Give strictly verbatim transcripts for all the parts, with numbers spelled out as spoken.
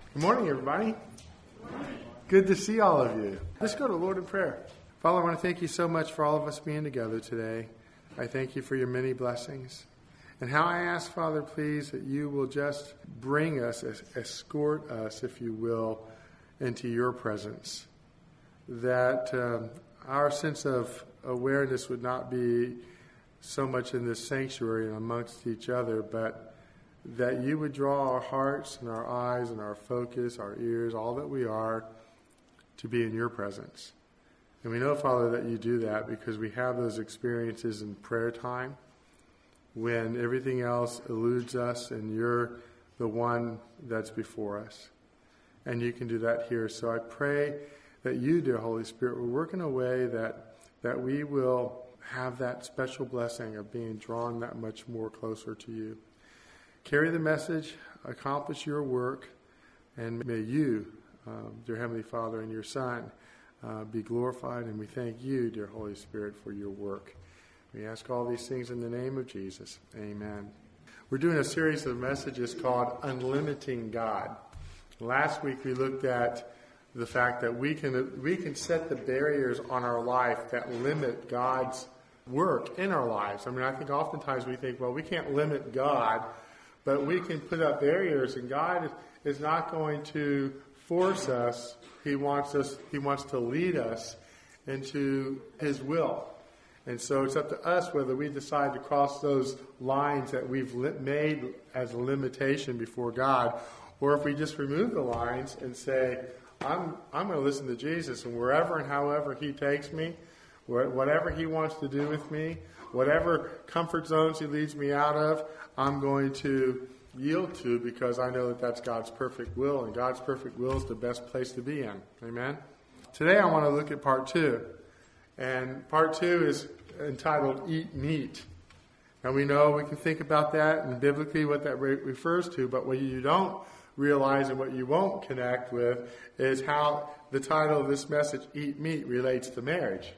Good morning, everybody. Good to see all of you. Let's go to Lord in prayer. Father, I want to thank you so much for all of us being together today. I thank you for your many blessings. And how I ask, Father, please, that you will just bring us, escort us, if you will, into your presence. That um, our sense of awareness would not be so much in this sanctuary and amongst each other, but that you would draw our hearts and our eyes and our focus, our ears, all that we are, to be in your presence. And we know, Father, that you do that because we have those experiences in prayer time when everything else eludes us and you're the one that's before us. And you can do that here. So I pray that you, dear Holy Spirit, will work in a way that, that we will have that special blessing of being drawn that much more closer to you. Carry the message, accomplish your work, and may you, um, dear Heavenly Father, and your Son uh, be glorified. And we thank you, dear Holy Spirit, for your work. We ask all these things in the name of Jesus. Amen. We're doing a series of messages called Unlimiting God. Last week we looked at the fact that we can we can set the barriers on our life that limit God's work in our lives. I mean, I think oftentimes we think, well, we can't limit God, but we can put up barriers, and God is not going to force us. He wants us. He wants to lead us into His will. And so it's up to us whether we decide to cross those lines that we've made as a limitation before God, or if we just remove the lines and say, I'm, I'm going to listen to Jesus, and wherever and however He takes me, whatever He wants to do with me, whatever comfort zones He leads me out of, I'm going to yield to because I know that that's God's perfect will, and God's perfect will is the best place to be in. Amen? Today I want to look at part two. And part two is entitled Eat Meat. Now we know we can think about that and biblically what that re- refers to, but what you don't realize and what you won't connect with is how the title of this message, Eat Meat, relates to marriage.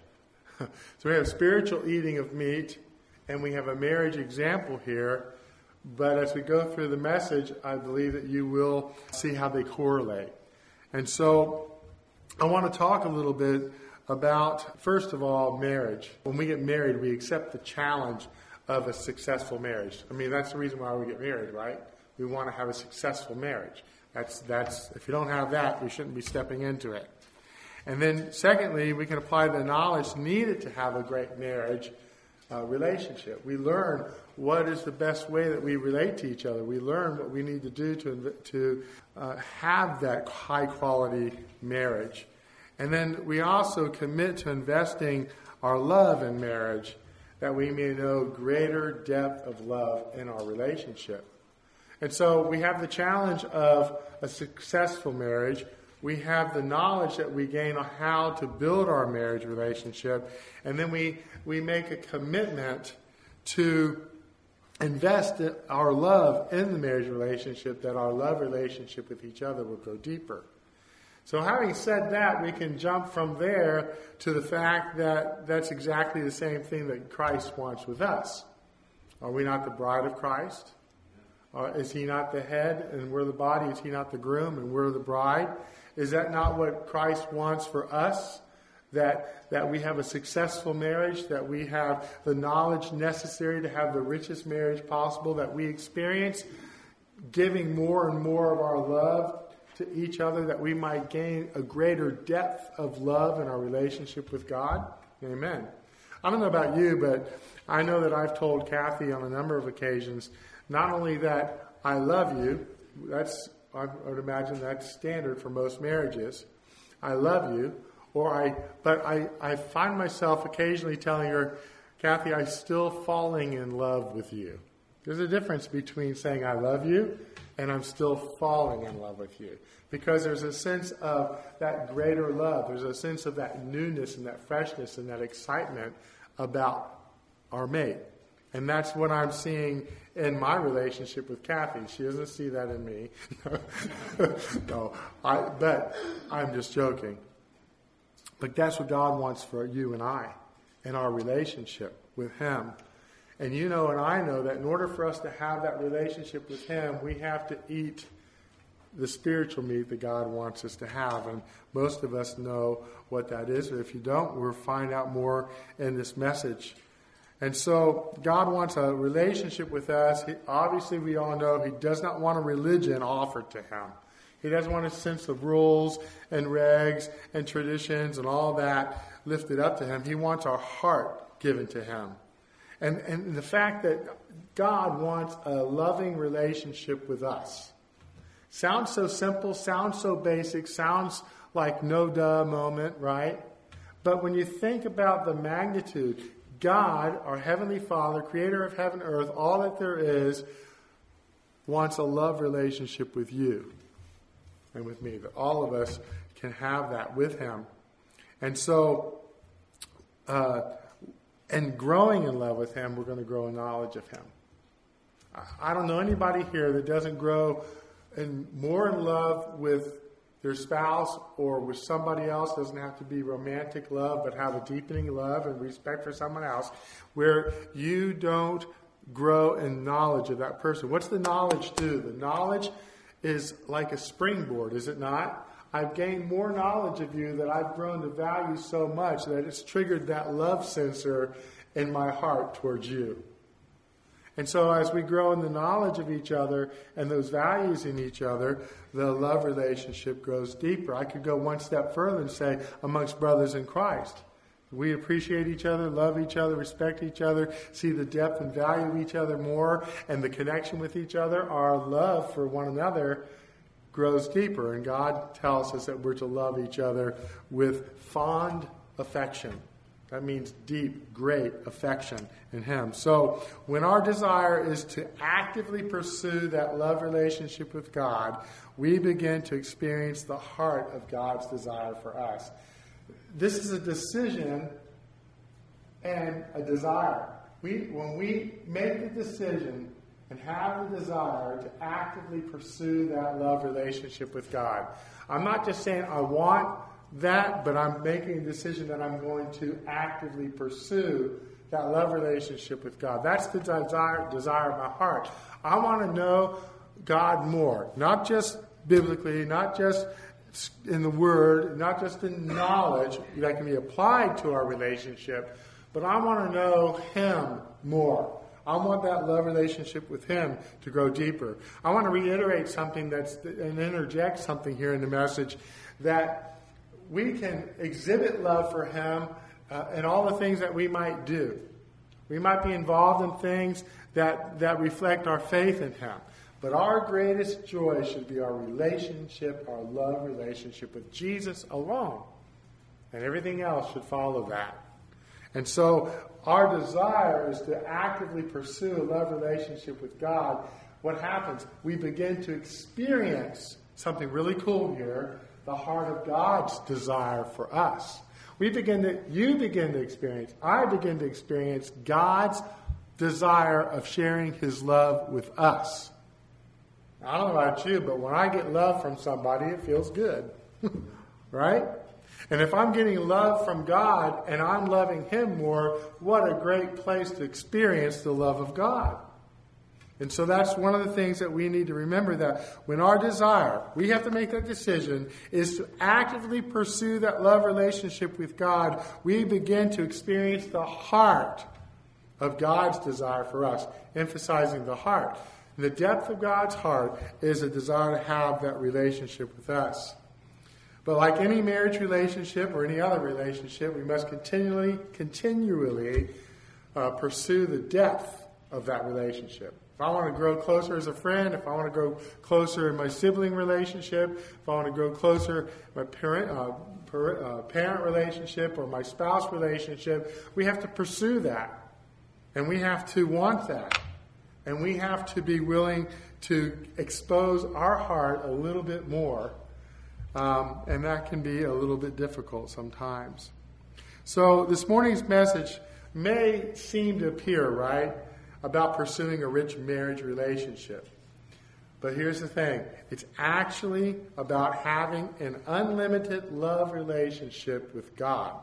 So we have spiritual eating of meat, and we have a marriage example here. But as we go through the message, I believe that you will see how they correlate. And so I want to talk a little bit about, first of all, marriage. When we get married, we accept the challenge of a successful marriage. I mean, that's the reason why we get married, right? We want to have a successful marriage. That's that's if you don't have that, we shouldn't be stepping into it. And then secondly, we can apply the knowledge needed to have a great marriage uh, relationship. We learn what is the best way that we relate to each other. We learn what we need to do to, to uh, have that high-quality marriage. And then we also commit to investing our love in marriage that we may know greater depth of love in our relationship. And so we have the challenge of a successful marriage. We have the knowledge that we gain on how to build our marriage relationship. And then we, we make a commitment to invest our love in the marriage relationship, that our love relationship with each other will go deeper. So having said that, we can jump from there to the fact that that's exactly the same thing that Christ wants with us. Are we not the bride of Christ? Uh, is He not the head and we're the body? Is He not the groom and we're the bride? Is that not what Christ wants for us? That that we have a successful marriage, that we have the knowledge necessary to have the richest marriage possible, that we experience giving more and more of our love to each other, that we might gain a greater depth of love in our relationship with God? Amen. I don't know about you, but I know that I've told Kathy on a number of occasions, not only that I love you, that's I would imagine that's standard for most marriages. I love you, or I, but I, I find myself occasionally telling her, Kathy, I'm still falling in love with you. There's a difference between saying I love you and I'm still falling in love with you. Because there's a sense of that greater love. There's a sense of that newness and that freshness and that excitement about our mate. And that's what I'm seeing in my relationship with Kathy. She doesn't see that in me. no, I, but I'm just joking. But that's what God wants for you and I in our relationship with Him. And you know and I know that in order for us to have that relationship with Him, we have to eat the spiritual meat that God wants us to have. And most of us know what that is. But if you don't, we'll find out more in this message. And so God wants a relationship with us. He, obviously, we all know He does not want a religion offered to Him. He doesn't want a sense of rules and regs and traditions and all that lifted up to Him. He wants our heart given to Him. And, and the fact that God wants a loving relationship with us. Sounds so simple, sounds so basic, sounds like no duh moment, right? But when you think about the magnitude, God, our Heavenly Father, creator of heaven and earth, all that there is, wants a love relationship with you and with me. That all of us can have that with Him. And so, uh, and growing in love with Him, we're going to grow in knowledge of Him. I don't know anybody here that doesn't grow in more in love with their spouse or with somebody else. Doesn't have to be romantic love, but have a deepening love and respect for someone else, where you don't grow in knowledge of that person. What's the knowledge do? The knowledge is like a springboard, is it not? I've gained more knowledge of you that I've grown to value so much that it's triggered that love sensor in my heart towards you. And so as we grow in the knowledge of each other and those values in each other, the love relationship grows deeper. I could go one step further and say amongst brothers in Christ. We appreciate each other, love each other, respect each other, see the depth and value of each other more, and the connection with each other. Our love for one another grows deeper. And God tells us that we're to love each other with fond affection. That means deep, great affection in Him. So when our desire is to actively pursue that love relationship with God, we begin to experience the heart of God's desire for us. This is a decision and a desire. We, when we make the decision and have the desire to actively pursue that love relationship with God, I'm not just saying I want that, but I'm making a decision that I'm going to actively pursue that love relationship with God. That's the desire, desire of my heart. I want to know God more, not just biblically, not just in the Word, not just in knowledge that can be applied to our relationship, but I want to know Him more. I want that love relationship with Him to grow deeper. I want to reiterate something that's and interject something here in the message, that we can exhibit love for Him uh, in all the things that we might do. We might be involved in things that, that reflect our faith in Him. But our greatest joy should be our relationship, our love relationship with Jesus alone. And everything else should follow that. And so our desire is to actively pursue a love relationship with God. What happens? We begin to experience something really cool here, the heart of God's desire for us. We begin to, you begin to experience, I begin to experience God's desire of sharing His love with us. I don't know about you, but when I get love from somebody, it feels good. Right? And if I'm getting love from God and I'm loving Him more, what a great place to experience the love of God. And so that's one of the things that we need to remember, that when our desire, we have to make that decision, is to actively pursue that love relationship with God, we begin to experience the heart of God's desire for us, emphasizing the heart. And the depth of God's heart is a desire to have that relationship with us. But like any marriage relationship or any other relationship, we must continually, continually uh, pursue the depth of that relationship. If I want to grow closer as a friend, if I want to grow closer in my sibling relationship, if I want to grow closer in my parent, uh, per, uh, parent relationship or my spouse relationship, we have to pursue that. And we have to want that. And we have to be willing to expose our heart a little bit more. Um, and that can be a little bit difficult sometimes. So this morning's message may seem to appear, right, about pursuing a rich marriage relationship. But here's the thing. It's actually about having an unlimited love relationship with God.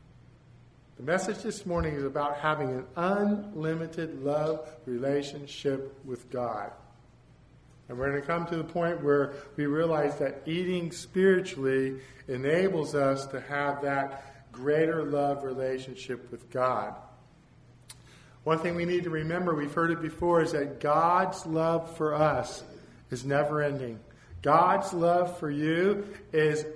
The message this morning is about having an unlimited love relationship with God. And we're going to come to the point where we realize that eating spiritually enables us to have that greater love relationship with God. One thing we need to remember, we've heard it before, is that God's love for us is never ending. God's love for you is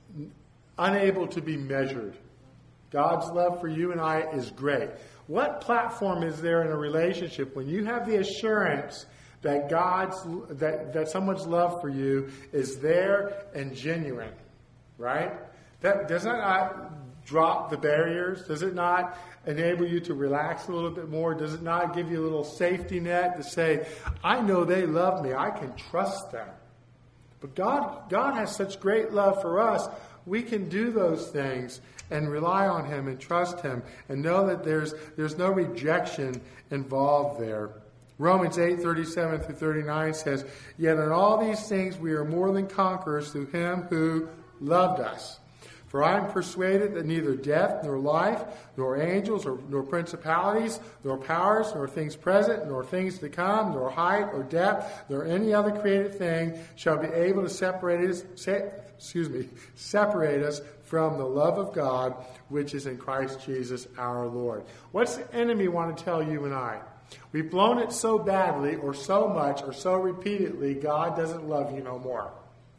unable to be measured. God's love for you and I is great. What platform is there in a relationship when you have the assurance that God's that, that someone's love for you is there and genuine, right? That does that not drop the barriers? Does it not enable you to relax a little bit more? Does it not give you a little safety net to say, I know they love me, I can trust them? But God, God has such great love for us, we can do those things and rely on Him and trust Him and know that there's there's no rejection involved there. Romans eight, thirty-seven through thirty-nine says, Yet in all these things we are more than conquerors through Him who loved us. For I am persuaded that neither death, nor life, nor angels, or, nor principalities, nor powers, nor things present, nor things to come, nor height, or depth, nor any other created thing shall be able to separate us, se- excuse me, separate us from the love of God, which is in Christ Jesus our Lord. What's the enemy want to tell you and I? We've blown it so badly, or so much, or so repeatedly, God doesn't love you no more.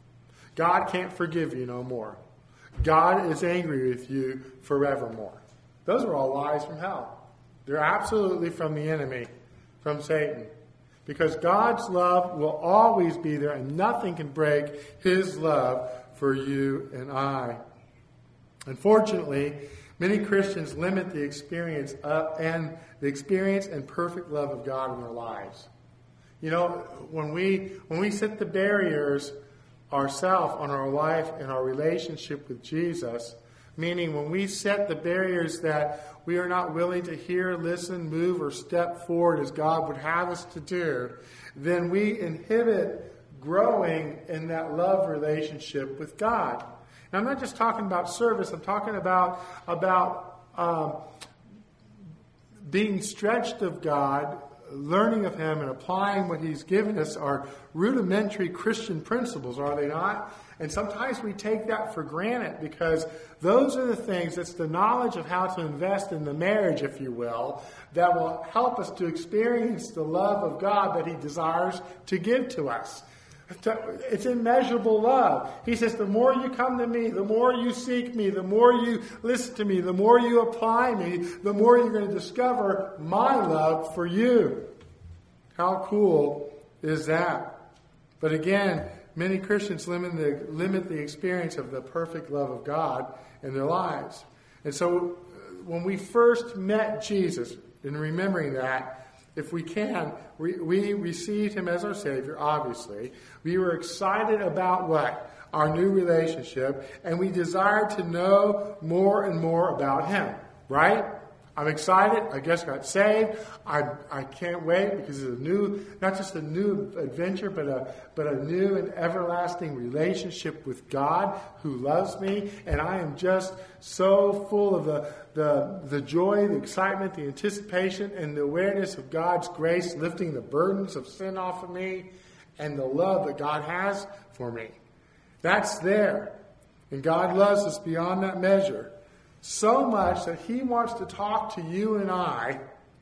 God can't forgive you no more. God is angry with you forevermore. Those are all lies from hell. They're absolutely from the enemy, from Satan. Because God's love will always be there, and nothing can break His love for you and I. Unfortunately, many Christians limit the experience of, and the experience and perfect love of God in their lives. You know, when we when we set the barriers ourselves on our life and our relationship with Jesus, meaning when we set the barriers that we are not willing to hear, listen, move, or step forward as God would have us to do, then we inhibit growing in that love relationship with God. Now, I'm not just talking about service. I'm talking about, about um, being stretched of God, learning of Him, and applying what He's given us are rudimentary Christian principles, are they not? And sometimes we take that for granted because those are the things, it's the knowledge of how to invest in the marriage, if you will, that will help us to experience the love of God that He desires to give to us. It's immeasurable love. He says, the more you come to me, the more you seek me, the more you listen to me, the more you apply me, the more you're going to discover my love for you. How cool is that? But again, many Christians limit the, limit the experience of the perfect love of God in their lives. And so when we first met Jesus, in remembering that, if we can, we, we received Him as our Savior, obviously. We were excited about what? Our new relationship. And we desired to know more and more about Him. Right? I'm excited. I just got saved. I I can't wait because it's a new, not just a new adventure, but a but a new and everlasting relationship with God who loves me. And I am just so full of the the the joy, the excitement, the anticipation, and the awareness of God's grace lifting the burdens of sin off of me, and the love that God has for me. That's there. And God loves us beyond that measure. So much that He wants to talk to you and I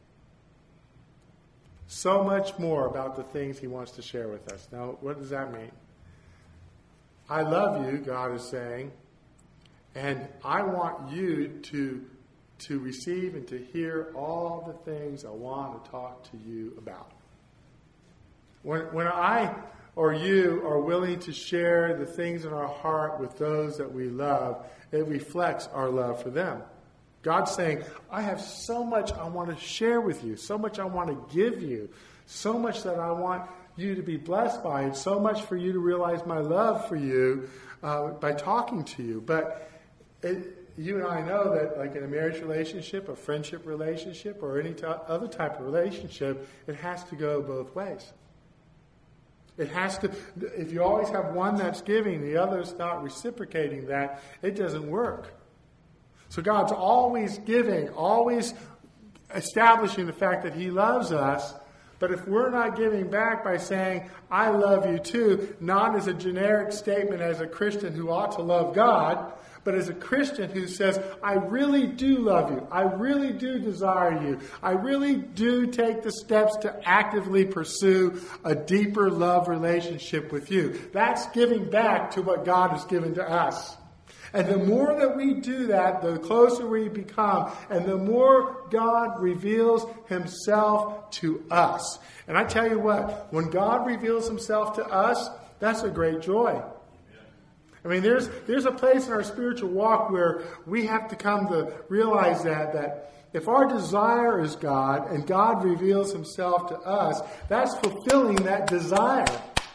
so much more about the things He wants to share with us. Now, what does that mean? I love you, God is saying, and I want you to, to receive and to hear all the things I want to talk to you about. When, when I or you are willing to share the things in our heart with those that we love, it reflects our love for them. God's saying, I have so much I want to share with you, so much I want to give you, so much that I want you to be blessed by, and so much for you to realize my love for you uh, by talking to you. But it, you and I know that, like in a marriage relationship, a friendship relationship, or any t- other type of relationship, it has to go both ways. It has to, if you always have one that's giving, the other's not reciprocating that, it doesn't work. So God's always giving, always establishing the fact that He loves us, But if we're not giving back by saying, I love you too, not as a generic statement as a Christian who ought to love God, but as a Christian who says, I really do love you. I really do desire you. I really do take the steps to actively pursue a deeper love relationship with you. That's giving back to what God has given to us. And the more that we do that, the closer we become. And the more God reveals himself to us. And I tell you what, when God reveals himself to us, that's a great joy. I mean, there's there's a place in our spiritual walk where we have to come to realize that, that if our desire is God and God reveals himself to us, that's fulfilling that desire.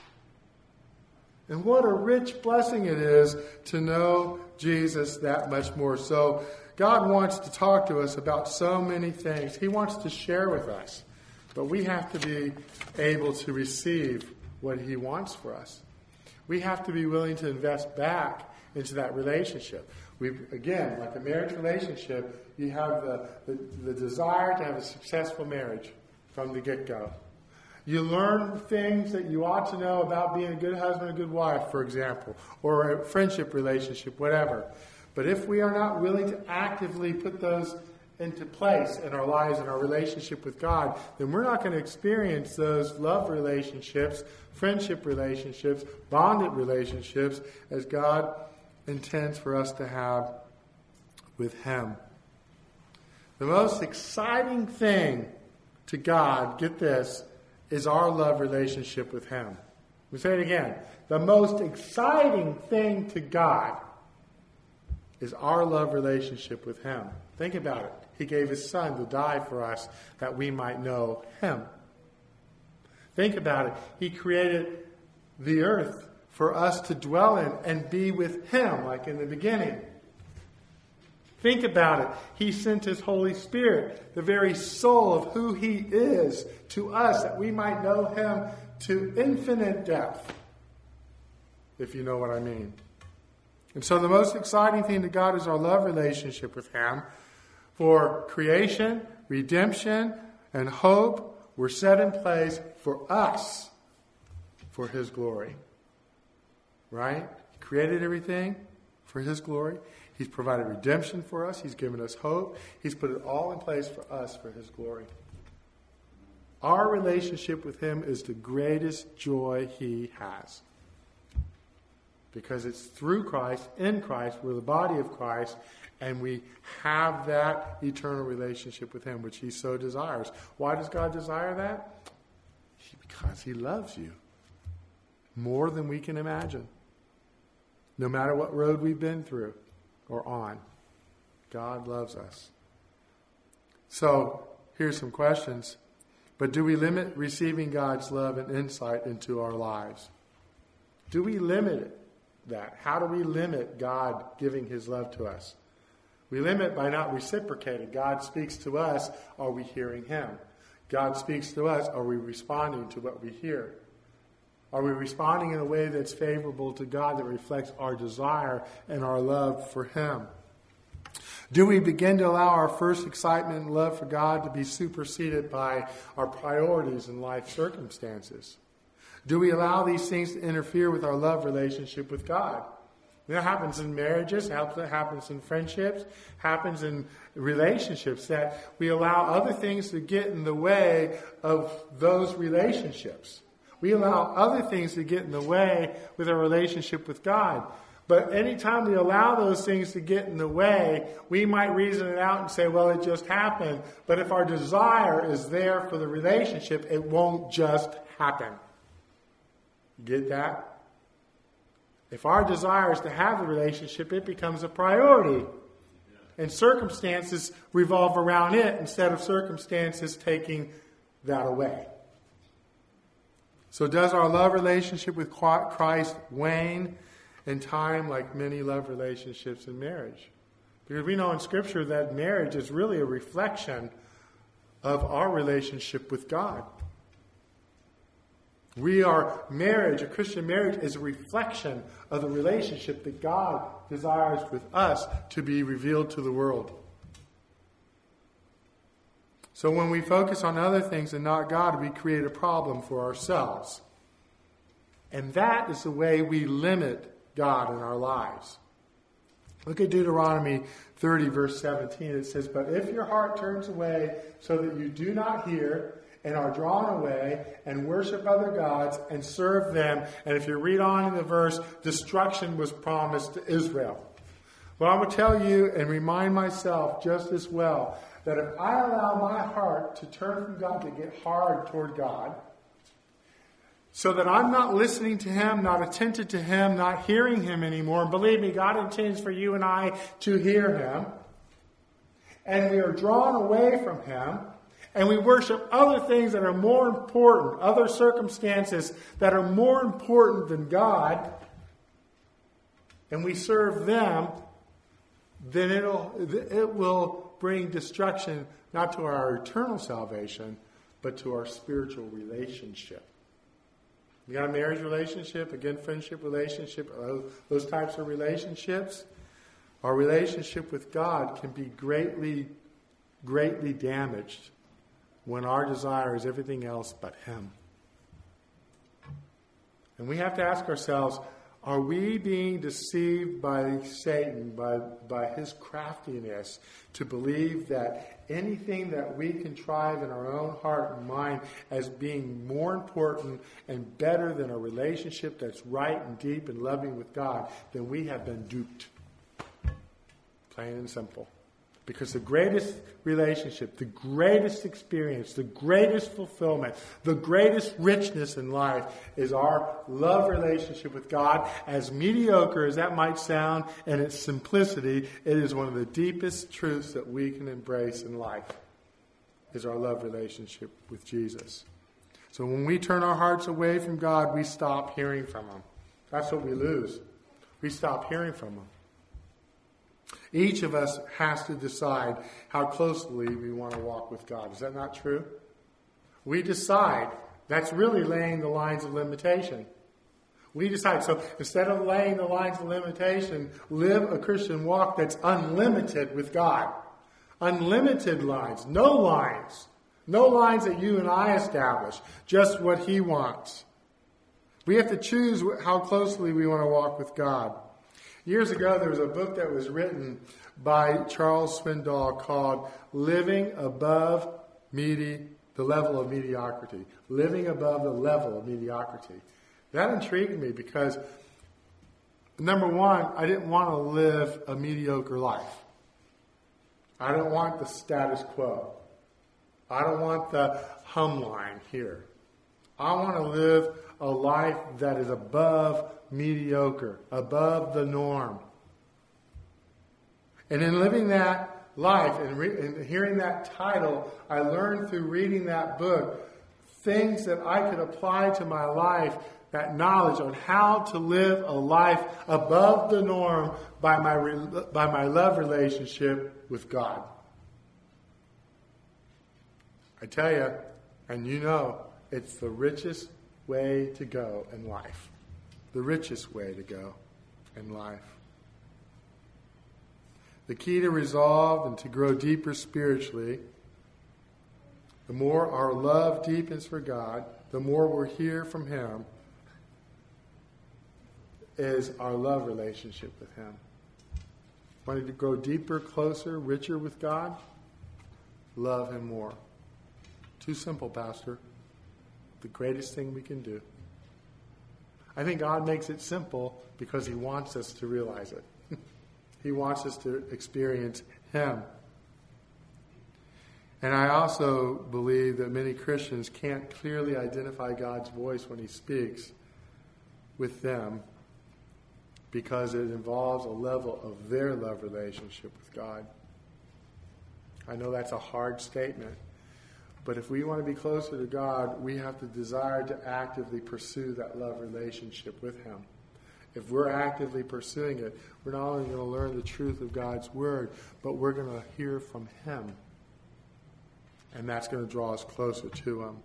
And what a rich blessing it is to know Jesus that much more. So God wants to talk to us about so many things. He wants to share with us. But we have to be able to receive what he wants for us. We have to be willing to invest back into that relationship. We, again, like a marriage relationship, you have the, the, the desire to have a successful marriage from the get-go. You learn things that you ought to know about being a good husband, a good wife, for example, or a friendship relationship, whatever. But if we are not willing to actively put those into place in our lives and our relationship with God, then we're not going to experience those love relationships, friendship relationships, bonded relationships as God intends for us to have with him. The most exciting thing to God, get this, is our love relationship with him. We say it again. The most exciting thing to God is our love relationship with him. Think about it. He gave his son to die for us that we might know him. Think about it. He created the earth for us to dwell in and be with him, like in the beginning. Think about it. He sent his Holy Spirit, the very soul of who he is, to us that we might know him to infinite depth, if you know what I mean. And so the most exciting thing to God is our love relationship with him. For creation, redemption, and hope were set in place for us, for his glory. Right? He created everything for his glory. He's provided redemption for us. He's given us hope. He's put it all in place for us for his glory. Our relationship with him is the greatest joy he has. Because it's through Christ, in Christ, we're the body of Christ, and we have that eternal relationship with him, which he so desires. Why does God desire that? Because he loves you more than we can imagine. No matter what road we've been through or on, God loves us. So, here's some questions. But do we limit receiving God's love and insight into our lives? Do we limit that? How do we limit God giving his love to us? We limit by not reciprocating. God speaks to us, are we hearing him? God speaks to us, are we responding to what we hear? Are we responding in a way that's favorable to God, that reflects our desire and our love for him? Do we begin to allow our first excitement and love for God to be superseded by our priorities and life circumstances? Do we allow these things to interfere with our love relationship with God? That happens in marriages, happens in friendships, happens in relationships, that we allow other things to get in the way of those relationships. We allow other things to get in the way with our relationship with God. But anytime we allow those things to get in the way, we might reason it out and say, well, it just happened. But if our desire is there for the relationship, it won't just happen. Get that? If our desire is to have the relationship, it becomes a priority. And circumstances revolve around it instead of circumstances taking that away. So does our love relationship with Christ wane in time like many love relationships in marriage? Because we know in Scripture that marriage is really a reflection of our relationship with God. We are marriage, a Christian marriage is a reflection of the relationship that God desires with us to be revealed to the world. So when we focus on other things and not God, we create a problem for ourselves. And that is the way we limit God in our lives. Look at Deuteronomy thirty, verse seventeen. It says, "But if your heart turns away so that you do not hear and are drawn away and worship other gods and serve them," and if you read on in the verse, destruction was promised to Israel. Well, I'm going to tell you and remind myself just as well that if I allow my heart to turn from God, to get hard toward God, so that I'm not listening to Him, not attentive to Him, not hearing Him anymore. And believe me, God intends for you and I to hear Him. And we are drawn away from Him. And we worship other things that are more important, other circumstances that are more important than God. And we serve them. Then it'll, it will bring destruction, not to our eternal salvation, but to our spiritual relationship. You got a marriage relationship, again, friendship relationship, those types of relationships. Our relationship with God can be greatly, greatly damaged when our desire is everything else but Him. And we have to ask ourselves, are we being deceived by Satan, by, by his craftiness, to believe that anything that we contrive in our own heart and mind as being more important and better than a relationship that's right and deep and loving with God, then we have been duped. Plain and simple. Because the greatest relationship, the greatest experience, the greatest fulfillment, the greatest richness in life is our love relationship with God. As mediocre as that might sound in its simplicity, it is one of the deepest truths that we can embrace in life, is our love relationship with Jesus. So when we turn our hearts away from God, we stop hearing from Him. That's what we lose. We stop hearing from Him. Each of us has to decide how closely we want to walk with God. Is that not true? We decide. That's really laying the lines of limitation. We decide. So instead of laying the lines of limitation, live a Christian walk that's unlimited with God. Unlimited lines. No lines. No lines that you and I establish. Just what He wants. We have to choose how closely we want to walk with God. Years ago, there was a book that was written by Charles Swindoll called Living Above Medi- the Level of Mediocrity. Living Above the Level of Mediocrity. That intrigued me because, number one, I didn't want to live a mediocre life. I don't want the status quo. I don't want the hum line here. I want to live a life that is above mediocre, above the norm. And in living that life and, re- and hearing that title, I learned through reading that book things that I could apply to my life, that knowledge on how to live a life above the norm by my re- by my love relationship with God. I tell you, and you know, it's the richest way to go in life. The richest way to go in life. The key to resolve and to grow deeper spiritually, the more our love deepens for God, the more we'll hear from Him, is our love relationship with Him. Wanting to grow deeper, closer, richer with God? Love Him more. Too simple, Pastor. The greatest thing we can do. I think God makes it simple because He wants us to realize it. He wants us to experience Him. And I also believe that many Christians can't clearly identify God's voice when He speaks with them because it involves a level of their love relationship with God. I know that's a hard statement. But if we want to be closer to God, we have to desire to actively pursue that love relationship with Him. If we're actively pursuing it, we're not only going to learn the truth of God's Word, but we're going to hear from Him. And that's going to draw us closer to Him.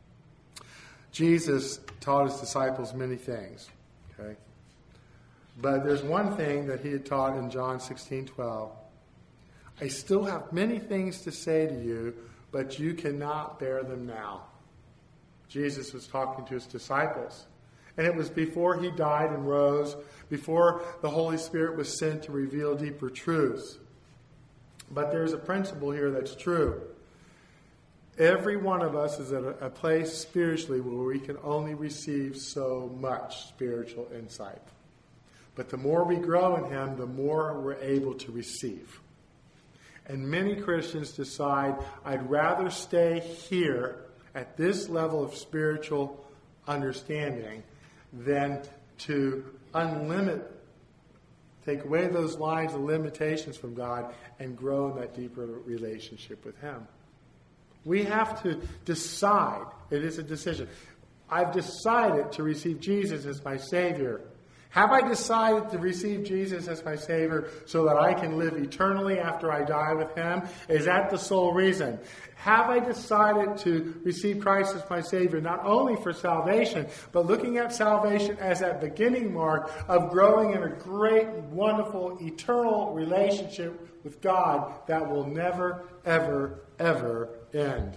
Jesus taught His disciples many things. Okay? But there's one thing that He had taught in John sixteen twelve. I still have many things to say to you, but you cannot bear them now. Jesus was talking to his disciples. And it was before he died and rose, before the Holy Spirit was sent to reveal deeper truths. But there's a principle here that's true. Every one of us is at a, a place spiritually where we can only receive so much spiritual insight. But the more we grow in him, the more we're able to receive. And many Christians decide, I'd rather stay here at this level of spiritual understanding than to unlimit, take away those lines of limitations from God and grow in that deeper relationship with him. We have to decide. It is a decision. I've decided to receive Jesus as my Savior. Have I decided to receive Jesus as my Savior so that I can live eternally after I die with him? Is that the sole reason? Have I decided to receive Christ as my Savior not only for salvation, but looking at salvation as that beginning mark of growing in a great, wonderful, eternal relationship with God that will never, ever, ever end?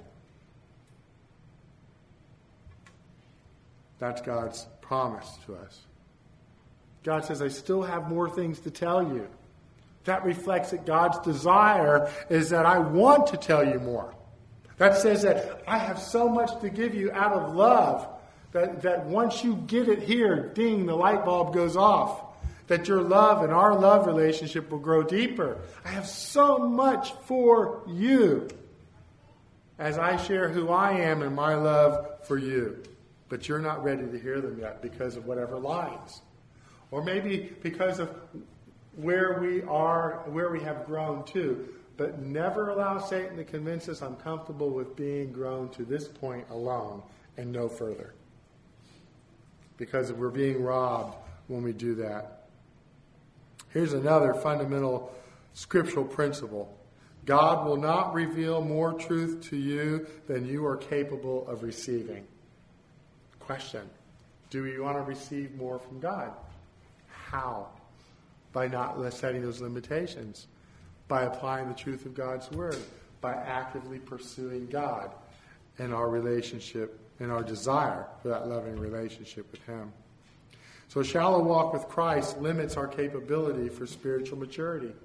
That's God's promise to us. God says, I still have more things to tell you. That reflects that God's desire is that I want to tell you more. That says that I have so much to give you out of love that, that once you get it here, ding, the light bulb goes off. That your love and our love relationship will grow deeper. I have so much for you as I share who I am and my love for you. But you're not ready to hear them yet because of whatever lines. Or maybe because of where we are, where we have grown to. But never allow Satan to convince us I'm comfortable with being grown to this point alone and no further. Because we're being robbed when we do that. Here's another fundamental scriptural principle. God will not reveal more truth to you than you are capable of receiving. Question. Do you want to receive more from God? How? By not setting those limitations. By applying the truth of God's word. By actively pursuing God and our relationship and our desire for that loving relationship with him. So a shallow walk with Christ limits our capability for spiritual maturity.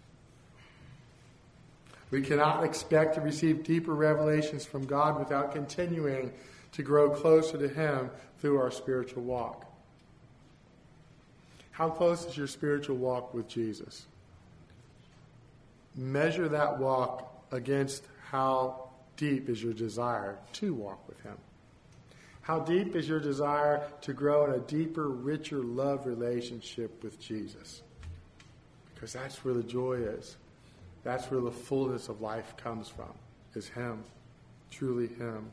We cannot expect to receive deeper revelations from God without continuing to grow closer to him through our spiritual walk. How close is your spiritual walk with Jesus? Measure that walk against how deep is your desire to walk with him. How deep is your desire to grow in a deeper, richer love relationship with Jesus? Because that's where the joy is. That's where the fullness of life comes from, is him, truly him.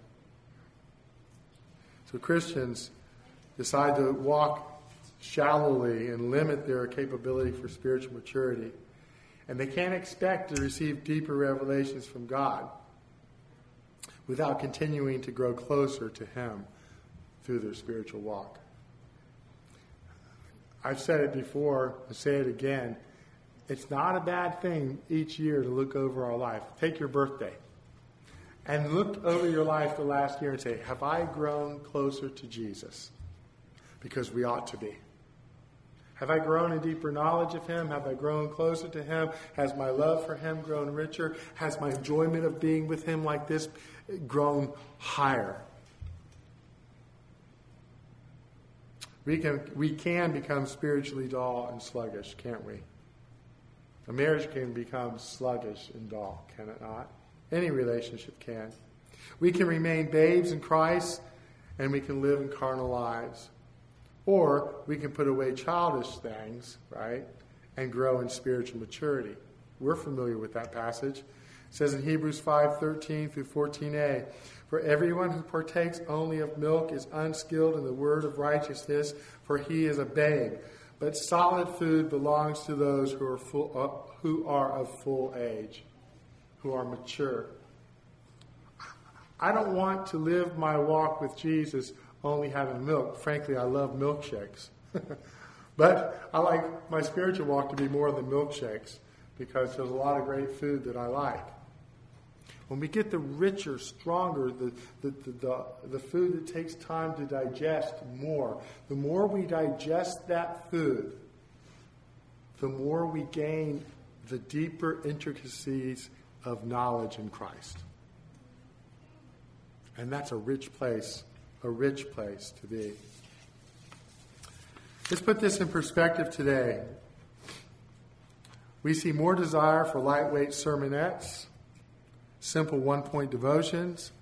So Christians decide to walk shallowly and limit their capability for spiritual maturity. And they can't expect to receive deeper revelations from God without continuing to grow closer to him through their spiritual walk. I've said it before, I'll say it again. It's not a bad thing each year to look over our life. Take your birthday and look over your life the last year and say, have I grown closer to Jesus? Because we ought to be. Have I grown in deeper knowledge of him? Have I grown closer to him? Has my love for him grown richer? Has my enjoyment of being with him like this grown higher? We can, we can become spiritually dull and sluggish, can't we? A marriage can become sluggish and dull, can it not? Any relationship can. We can remain babes in Christ, and we can live in carnal lives. Or we can put away childish things, right, and grow in spiritual maturity. We're familiar with that passage. It says in Hebrews five thirteen through fourteen a, for everyone who partakes only of milk is unskilled in the word of righteousness, for he is a babe. But solid food belongs to those who are full, uh, who are of full age, who are mature. I don't want to live my walk with Jesus only having milk. Frankly, I love milkshakes. But I like my spiritual walk to be more than milkshakes because there's a lot of great food that I like. when we get the richer, stronger, the, the, the, the, the food that takes time to digest more, the more we digest that food, the more we gain the deeper intricacies of knowledge in Christ. And that's a rich place, a rich place to be. Let's put this in perspective today. We see more desire for lightweight sermonettes, simple one-point devotions.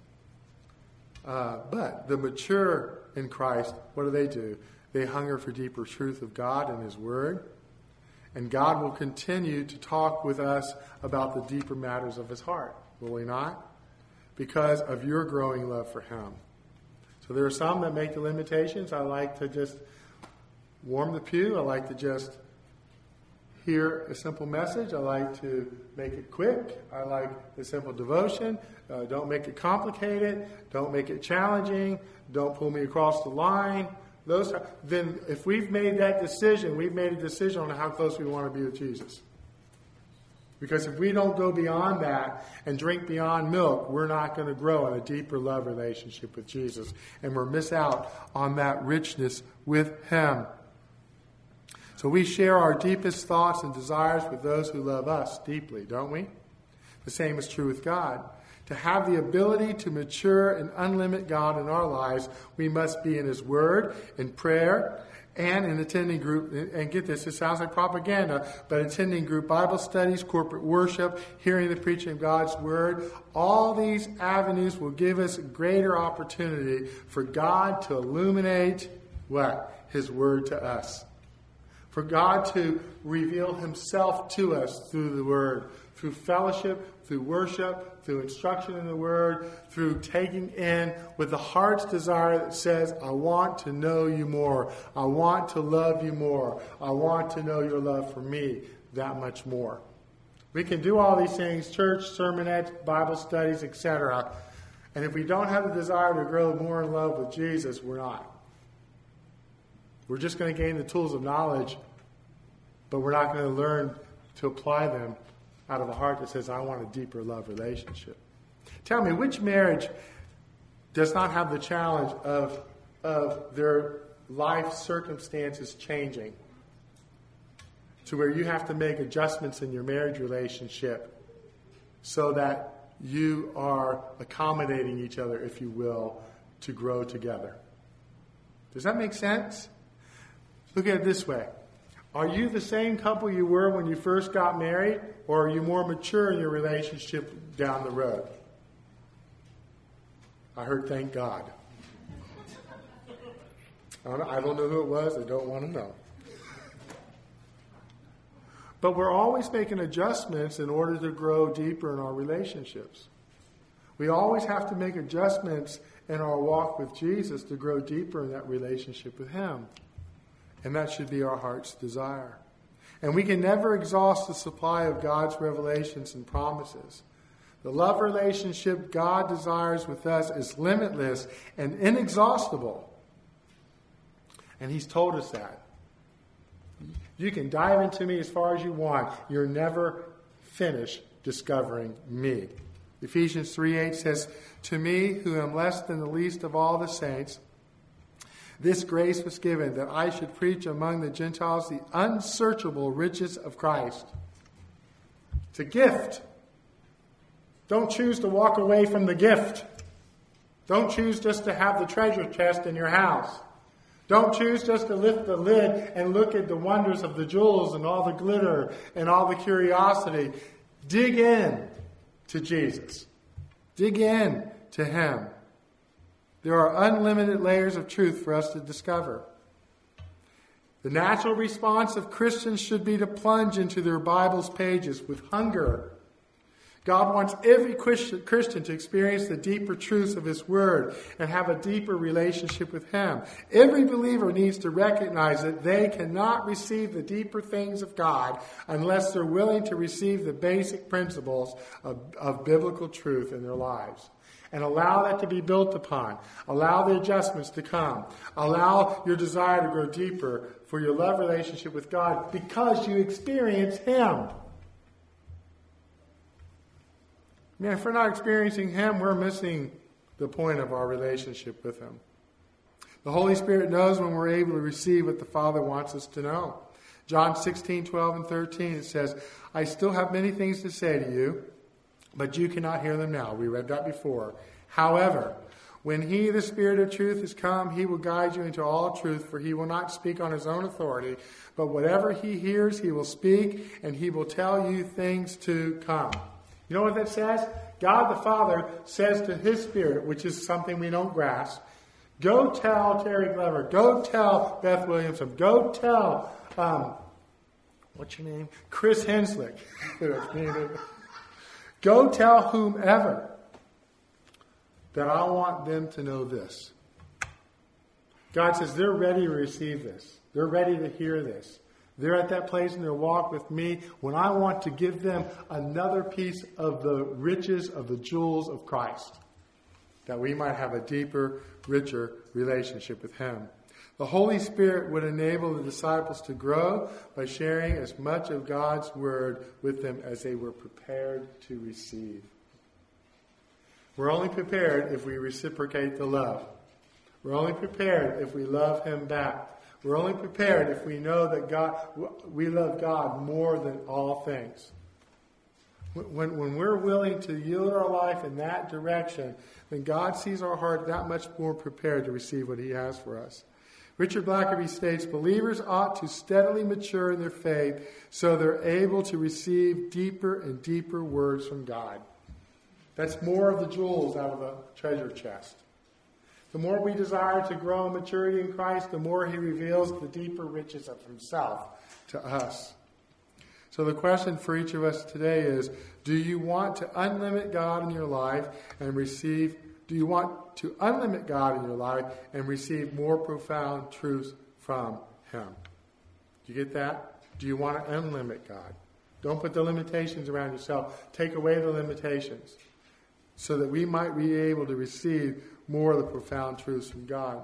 Uh, but the mature in Christ, what do they do? They hunger for deeper truth of God and His Word. And God will continue to talk with us about the deeper matters of His heart, will He not? Because of your growing love for Him. So there are some that make the limitations. I like to just warm the pew. I like to just hear a simple message. I like to make it quick. I like the simple devotion. Uh, don't make it complicated. Don't make it challenging. Don't pull me across the line. Those. Then if we've made that decision, we've made a decision on how close we want to be with Jesus. Because if we don't go beyond that and drink beyond milk, we're not going to grow in a deeper love relationship with Jesus. And we'll miss out on that richness with Him. So we share our deepest thoughts and desires with those who love us deeply, don't we? The same is true with God. To have the ability to mature and unlimit God in our lives, we must be in His Word, in prayer, and in attending group, and get this, it sounds like propaganda, but attending group Bible studies, corporate worship, hearing the preaching of God's Word. All these avenues will give us greater opportunity for God to illuminate what? His Word to us. For God to reveal Himself to us through the Word, through fellowship, through worship, through instruction in the Word, through taking in with the heart's desire that says, I want to know You more. I want to love You more. I want to know Your love for me that much more. We can do all these things, church, sermonettes, Bible studies, et cetera. And if we don't have the desire to grow more in love with Jesus, we're not. We're just going to gain the tools of knowledge, but we're not going to learn to apply them out of a heart that says, I want a deeper love relationship. Tell me, which marriage does not have the challenge of, of their life circumstances changing to where you have to make adjustments in your marriage relationship so that you are accommodating each other, if you will, to grow together? Does that make sense? Look at it this way. Are you the same couple you were when you first got married, or are you more mature in your relationship down the road? I heard, thank God. I don't, I don't know who it was. I don't want to know. But we're always making adjustments in order to grow deeper in our relationships. We always have to make adjustments in our walk with Jesus to grow deeper in that relationship with Him. And that should be our heart's desire. And we can never exhaust the supply of God's revelations and promises. The love relationship God desires with us is limitless and inexhaustible. And He's told us that. You can dive into me as far as you want. You're never finished discovering me. Ephesians three eight says, to me, who am less than the least of all the saints, this grace was given that I should preach among the Gentiles the unsearchable riches of Christ. It's a gift. Don't choose to walk away from the gift. Don't choose just to have the treasure chest in your house. Don't choose just to lift the lid and look at the wonders of the jewels and all the glitter and all the curiosity. Dig in to Jesus. Dig in to Him. There are unlimited layers of truth for us to discover. The natural response of Christians should be to plunge into their Bible's pages with hunger. God wants every Christian to experience the deeper truths of His Word and have a deeper relationship with Him. Every believer needs to recognize that they cannot receive the deeper things of God unless they're willing to receive the basic principles of, of biblical truth in their lives. And allow that to be built upon. Allow the adjustments to come. Allow your desire to grow deeper for your love relationship with God because you experience Him. Man, if we're not experiencing Him, we're missing the point of our relationship with Him. The Holy Spirit knows when we're able to receive what the Father wants us to know. John sixteen, twelve, and thirteen, it says, I still have many things to say to you, but you cannot hear them now. We read that before. However, when He, the Spirit of truth, is come, He will guide you into all truth, for He will not speak on His own authority, but whatever He hears, He will speak, and He will tell you things to come. You know what that says? God the Father says to His Spirit, which is something we don't grasp, go tell Terry Glover, go tell Beth Williamson, go tell, um, what's your name? Chris Henslick. Go tell whomever that I want them to know this. God says they're ready to receive this. They're ready to hear this. They're at that place in their walk with me when I want to give them another piece of the riches of the jewels of Christ, that we might have a deeper, richer relationship with Him. The Holy Spirit would enable the disciples to grow by sharing as much of God's Word with them as they were prepared to receive. We're only prepared if we reciprocate the love. We're only prepared if we love Him back. We're only prepared if we know that God, we love God more than all things. When, when we're willing to yield our life in that direction, then God sees our heart that much more prepared to receive what He has for us. Richard Blackaby states, believers ought to steadily mature in their faith so they're able to receive deeper and deeper words from God. That's more of the jewels out of the treasure chest. The more we desire to grow in maturity in Christ, the more He reveals the deeper riches of Himself to us. So the question for each of us today is, do you want to unlimit God in your life and receive, do you want to unlimit God in your life and receive more profound truths from Him? Do you get that? Do you want to unlimit God? Don't put the limitations around yourself. Take away the limitations so that we might be able to receive more of the profound truths from God.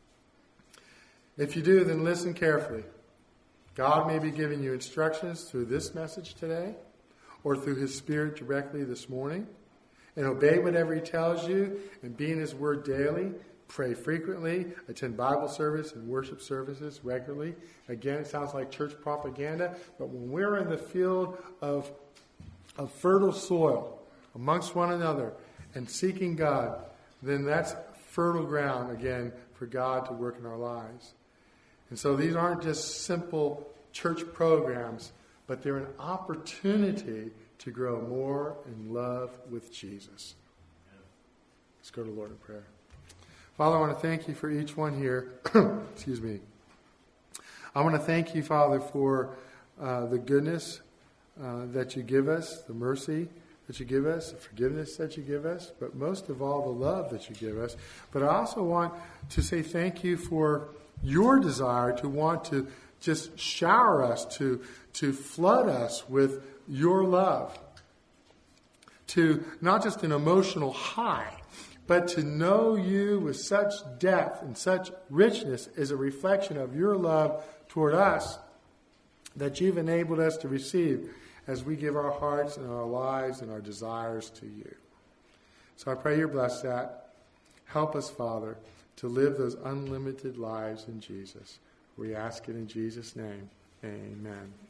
If you do, then listen carefully. God may be giving you instructions through this message today or through His Spirit directly this morning. And obey whatever He tells you and be in His Word daily. Pray frequently. Attend Bible service and worship services regularly. Again, it sounds like church propaganda. But when we're in the field of, of fertile soil amongst one another and seeking God, then that's fertile ground, again, for God to work in our lives. And so these aren't just simple church programs, but they're an opportunity to grow more in love with Jesus. Let's go to the Lord in prayer. Father, I want to thank You for each one here. Excuse me. I want to thank You, Father, for uh, the goodness uh, that You give us, the mercy that You give us, the forgiveness that You give us, but most of all, the love that You give us. But I also want to say thank You for Your desire to want to just shower us, to, to flood us with Your love. To not just an emotional high, but to know You with such depth and such richness is a reflection of Your love toward us that You've enabled us to receive as we give our hearts and our lives and our desires to You. So I pray You bless that. Help us, Father, to live those unlimited lives in Jesus. We ask it in Jesus' name. Amen.